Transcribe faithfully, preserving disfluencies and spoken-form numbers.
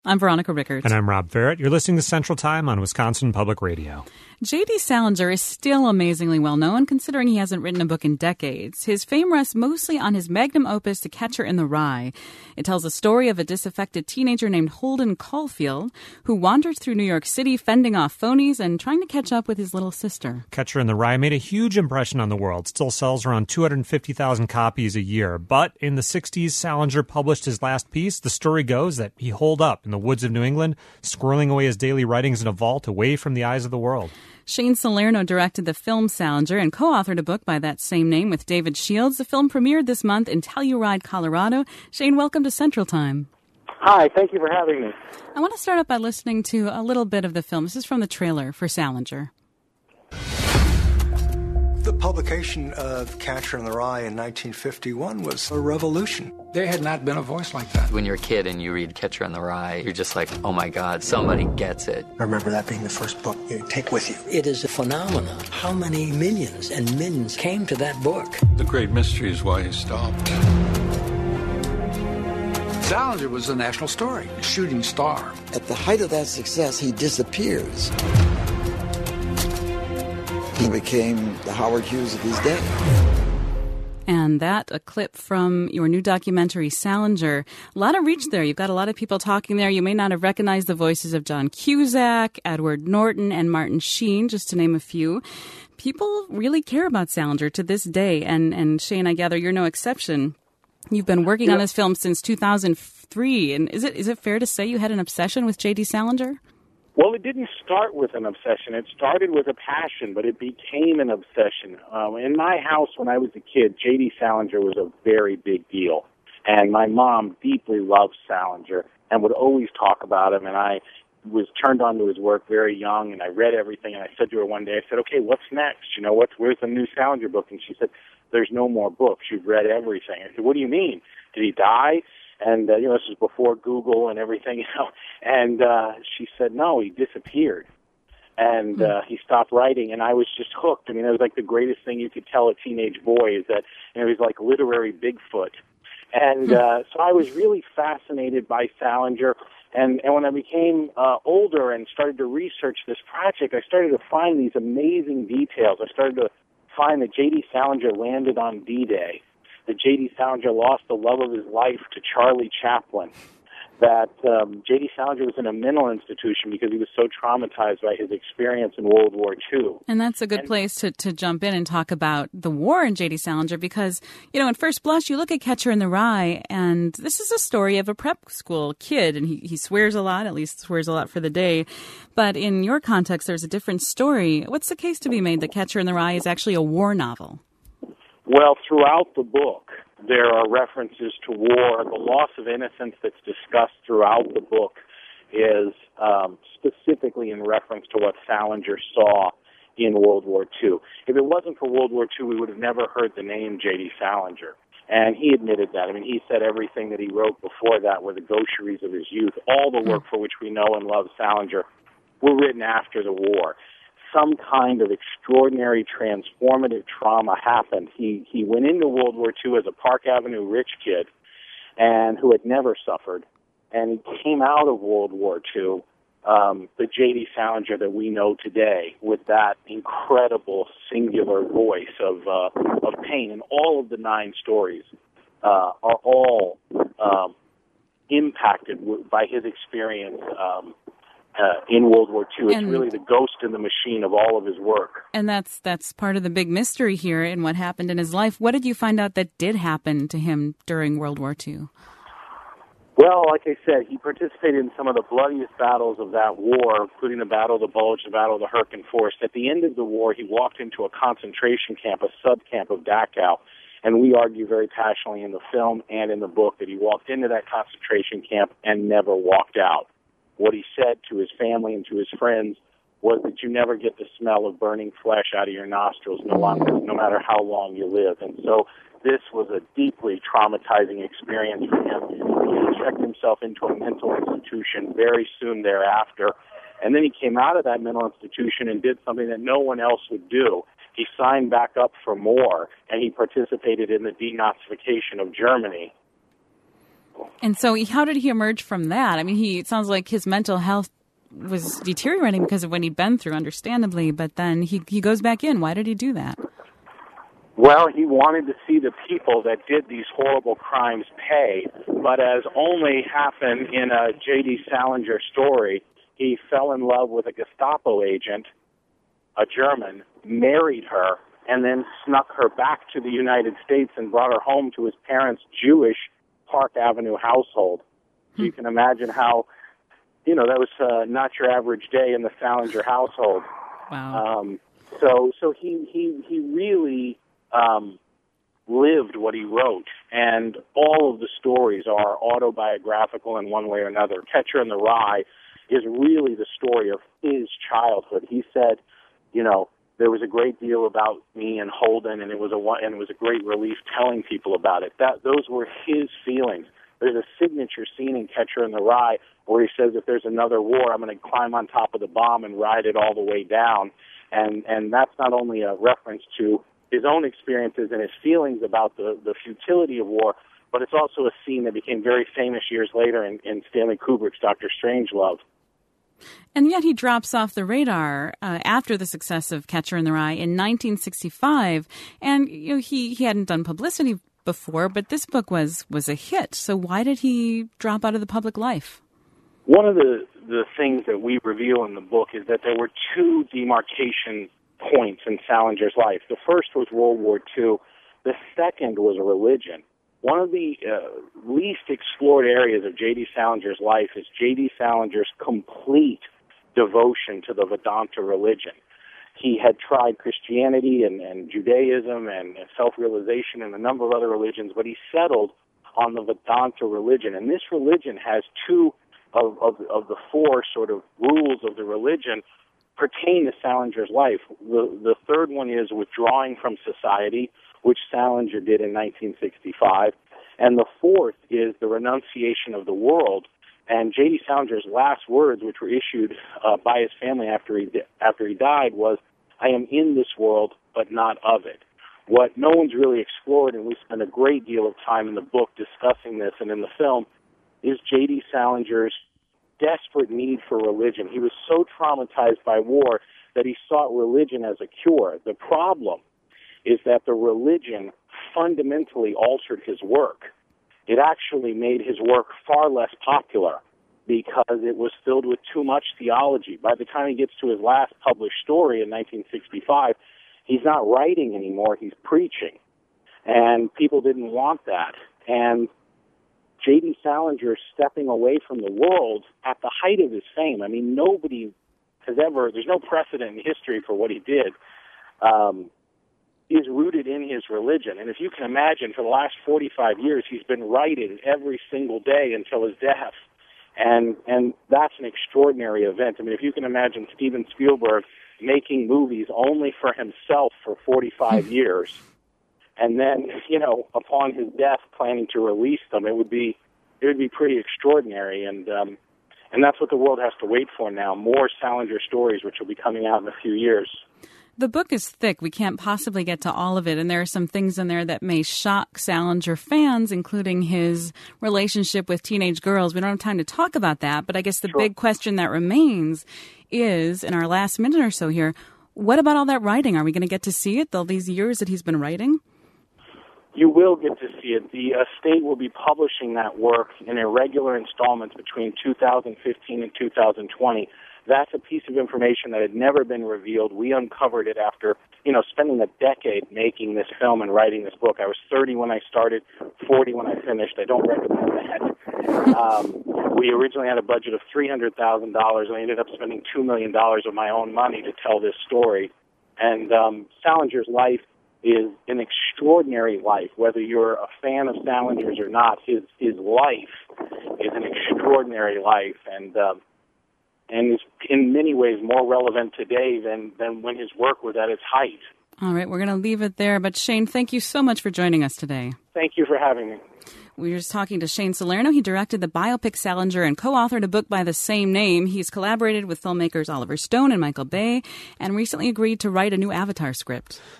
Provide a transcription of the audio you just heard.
I'm Veronica Rickert. And I'm Rob Ferrett. You're listening to Central Time on Wisconsin Public Radio. J D. Salinger is still amazingly well known, considering he hasn't written a book in decades. His fame rests mostly on his magnum opus, The Catcher in the Rye. It tells the story of a disaffected teenager named Holden Caulfield, who wanders through New York City, fending off phonies and trying to catch up with his little sister. Catcher in the Rye made a huge impression on the world. Still sells around two hundred fifty thousand copies a year. But in the sixties, Salinger published his last piece. The story goes that he holed up in the woods of New England, squirreling away his daily writings in a vault away from the eyes of the world. Shane Salerno directed the film Salinger and co-authored a book by that same name with David Shields. The film premiered this month in Telluride, Colorado. Shane, welcome to Central Time. Hi, thank you for having me. I want to start out by listening to a little bit of the film. This is from the trailer for Salinger. The publication of Catcher in the Rye in nineteen fifty-one was a revolution. There had not been a voice like that. When you're a kid and you read Catcher in the Rye, you're just like, oh my God, somebody gets it. I remember that being the first book you take with you. It is a phenomenon. How many millions and millions came to that book? The great mystery is why he stopped. Salinger was a national story, a shooting star. At the height of that success, he disappears. He became the Howard Hughes of his day. And that, a clip from your new documentary, Salinger. A lot of reach there. You've got a lot of people talking there. You may not have recognized the voices of John Cusack, Edward Norton, and Martin Sheen, just to name a few. People really care about Salinger to this day. And, and Shane, I gather you're no exception. You've been working yeah. on this film since two thousand three. And is it is it fair to say you had an obsession with J D. Salinger? Well, it didn't start with an obsession. It started with a passion, but it became an obsession. Um, in my house, when I was a kid, J D. Salinger was a very big deal. And my mom deeply loved Salinger and would always talk about him. And I was turned on to his work very young, and I read everything. And I said to her one day, I said, okay, what's next? You know, what's, where's the new Salinger book? And she said, there's no more books. You've read everything. I said, what do you mean? Did he die? And, uh, you know, this was before Google and everything, you know. And uh, she said, no, he disappeared. And uh, he stopped writing, and I was just hooked. I mean, it was like the greatest thing you could tell a teenage boy is that, you know, he's like literary Bigfoot. And uh, so I was really fascinated by Salinger. And, and when I became uh, older and started to research this project, I started to find these amazing details. I started to find that J D. Salinger landed on D-Day, that J D. Salinger lost the love of his life to Charlie Chaplin, that um, J D. Salinger was in a mental institution because he was so traumatized by his experience in World War Two. And that's a good and, place to, to jump in and talk about the war in J D. Salinger because, you know, at first blush, you look at Catcher in the Rye, and this is a story of a prep school kid, and he, he swears a lot, at least swears a lot for the day. But in your context, there's a different story. What's the case to be made that Catcher in the Rye is actually a war novel? Well, throughout the book, there are references to war. The loss of innocence that's discussed throughout the book is um, specifically in reference to what Salinger saw in World War Two. If it wasn't for World War Two, we would have never heard the name J D. Salinger. And he admitted that. I mean, he said everything that he wrote before that were the gaucheries of his youth. All the work for which we know and love Salinger were written after the war. Some kind of extraordinary transformative trauma happened. He he went into World War Two as a Park Avenue rich kid and who had never suffered. And he came out of World War Two, um, the J D. Salinger that we know today, with that incredible singular voice of uh, of pain. And all of the nine stories uh, are all um, impacted w- by his experience um Uh, in World War Two. It's and, really the ghost in the machine of all of his work. And that's that's part of the big mystery here in what happened in his life. What did you find out that did happen to him during World War Two? Well, like I said, he participated in some of the bloodiest battles of that war, including the Battle of the Bulge, the Battle of the Herken Forest. At the end of the war, he walked into a concentration camp, a sub-camp of Dachau, and we argue very passionately in the film and in the book that he walked into that concentration camp and never walked out. What he said to his family and to his friends was that you never get the smell of burning flesh out of your nostrils no longer, no matter how long you live. And so this was a deeply traumatizing experience for him. He checked himself into a mental institution very soon thereafter. And then he came out of that mental institution and did something that no one else would do. He signed back up for more, and he participated in the denazification of Germany. And so how did he emerge from that? I mean, he it sounds like his mental health was deteriorating because of what he'd been through, understandably, but then he, he goes back in. Why did he do that? Well, he wanted to see the people that did these horrible crimes pay, but as only happened in a J D. Salinger story, he fell in love with a Gestapo agent, a German, married her, and then snuck her back to the United States and brought her home to his parents' Jewish Park Avenue household. So you can imagine how, you know, that was uh, not your average day in the Salinger household. Wow. Um, so so he, he, he really um, lived what he wrote, and all of the stories are autobiographical in one way or another. Catcher in the Rye is really the story of his childhood. He said, you know, there was a great deal about me and Holden, and it was a and it was a great relief telling people about it. That those were his feelings. There's a signature scene in Catcher in the Rye where he says, if there's another war, I'm going to climb on top of the bomb and ride it all the way down. And and that's not only a reference to his own experiences and his feelings about the, the futility of war, but it's also a scene that became very famous years later in, in Stanley Kubrick's Doctor Strangelove. And yet he drops off the radar uh, after the success of Catcher in the Rye in nineteen sixty-five. And you know, he, he hadn't done publicity before, but this book was, was a hit. So why did he drop out of the public life? One of the, the things that we reveal in the book is that there were two demarcation points in Salinger's life. The first was World War Two. The second was a religion. One of the uh, least explored areas of J D. Salinger's life is J D. Salinger's complete devotion to the Vedanta religion. He had tried Christianity and, and Judaism and self-realization and a number of other religions, but he settled on the Vedanta religion. And this religion has two of, of, of the four sort of rules of the religion pertain to Salinger's life. The, the third one is withdrawing from society, which Salinger did in nineteen sixty-five. And the fourth is the renunciation of the world. And J D. Salinger's last words, which were issued uh, by his family after he di- after he died, was, "I am in this world, but not of it." What no one's really explored, and we spend a great deal of time in the book discussing this and in the film, is J D. Salinger's desperate need for religion. He was so traumatized by war that he sought religion as a cure. The problem is that the religion fundamentally altered his work. It actually made his work far less popular because it was filled with too much theology. By the time he gets to his last published story in nineteen sixty-five, he's not writing anymore, he's preaching. And people didn't want that. And J D. Salinger stepping away from the world at the height of his fame. I mean, nobody has ever, there's no precedent in history for what he did, um, is rooted in his religion. And if you can imagine, for the last forty-five years, he's been writing every single day until his death. And and that's an extraordinary event. I mean, if you can imagine Steven Spielberg making movies only for himself for forty-five years, and then, you know, upon his death, planning to release them, it would be it would be pretty extraordinary. And um, and that's what the world has to wait for now, more Salinger stories, which will be coming out in a few years. The book is thick. We can't possibly get to all of it, and there are some things in there that may shock Salinger fans, including his relationship with teenage girls. We don't have time to talk about that, but I guess the Sure. big question that remains is, in our last minute or so here, what about all that writing? Are we going to get to see it, all these years that he's been writing? You will get to see it. The estate will be publishing that work in irregular installments between two thousand fifteen and two thousand twenty. That's a piece of information that had never been revealed. We uncovered it after, you know, spending a decade making this film and writing this book. I was thirty when I started, forty when I finished. I don't recommend that. Um, we originally had a budget of three hundred thousand dollars, and I ended up spending two million dollars of my own money to tell this story. And um, Salinger's life is an extraordinary life. Whether you're a fan of Salinger's or not, his his life is an extraordinary life, and um, and is in many ways more relevant today than, than when his work was at its height. All right, we're going to leave it there. But Shane, thank you so much for joining us today. Thank you for having me. We were just talking to Shane Salerno. He directed the biopic Salinger and co-authored a book by the same name. He's collaborated with filmmakers Oliver Stone and Michael Bay and recently agreed to write a new Avatar script.